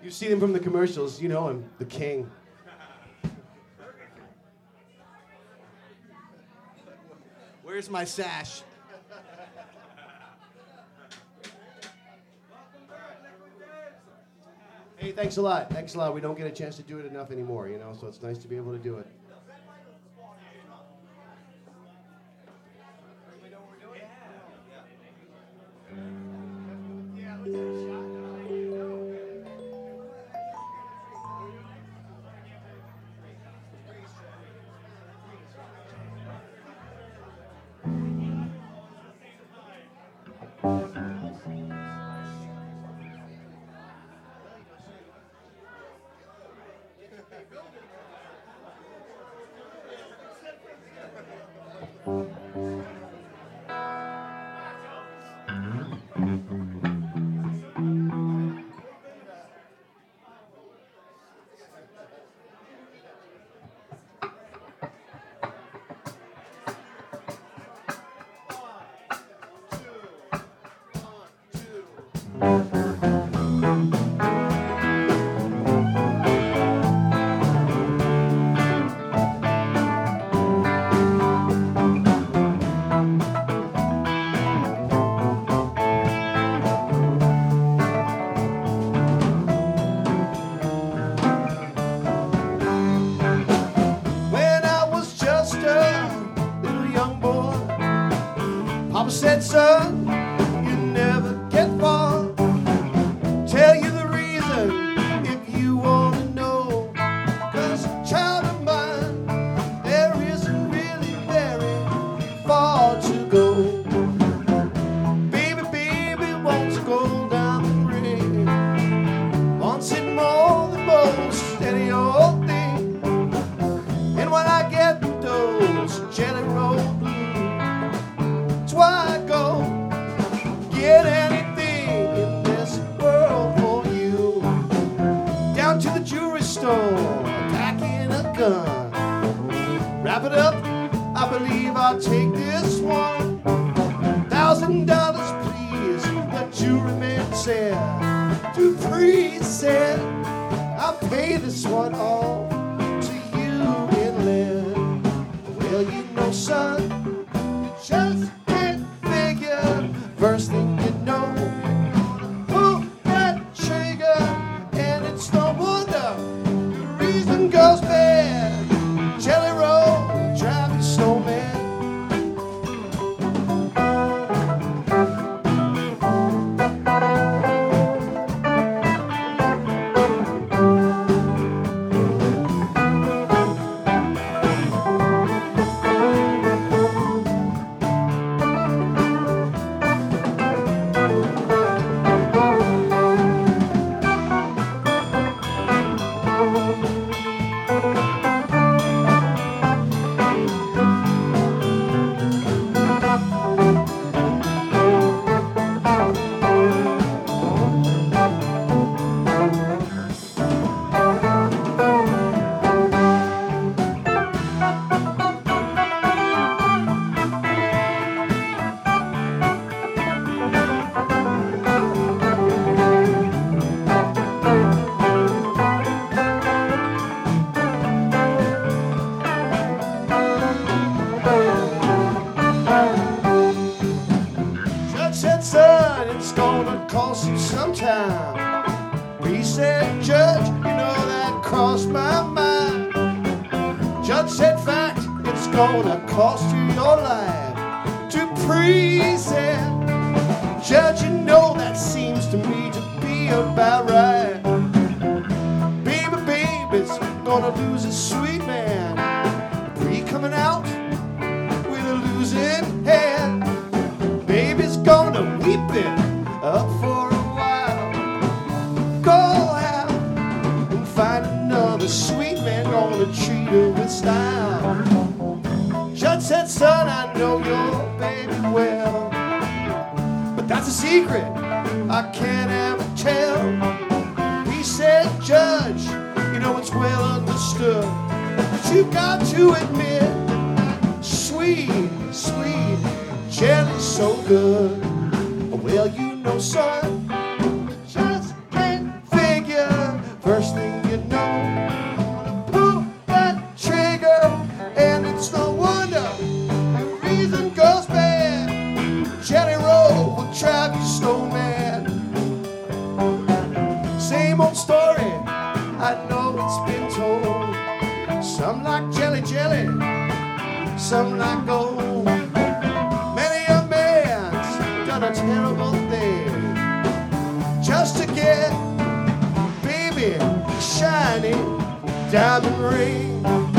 You've seen him from the commercials. You know him, the king. Where's my sash? Hey, thanks a lot. Thanks a lot. We don't get a chance to do it enough anymore, you know, so it's nice to be able to do it. Papa said, son, you never get far. Tell you the reason if you want to know. 'Cause child of mine, there isn't really very far to go. Baby wants to go down the rail. Wants it more than most any old thing. And when I get those jelly roll blues, why I go get anything in this world for you. Down to the jewelry store, packing a gun. Wrap it up, I believe I'll take this one. $1,000 please, the jewelry man said. Dupree said, I'll pay this one off to you in lead. Well, you know, son, just first thing you know, pull that trigger, and it's no wonder the reason goes bad. Jelly roll, drive you snowman. Son, it's gonna cost you some time. He said, Judge, you know that crossed my mind. Judge said, fact, it's gonna cost you your life. Dupree said, Judge, you know that seems to me to be about right. Baby's gonna lose his sweet man. Dupree coming out with a losing hand. Baby's gonna weep it up for a while. Go out and find another sweet man, gonna treat her with style. Judge said, son, I know your baby well, but that's a secret I can't ever tell. He said, Judge, you know it's well understood, but you got to admit, sweet jelly's so good. Well, you know, son, just can't figure some like gold. Many a man's done a terrible thing just to get, baby, shiny diamond ring.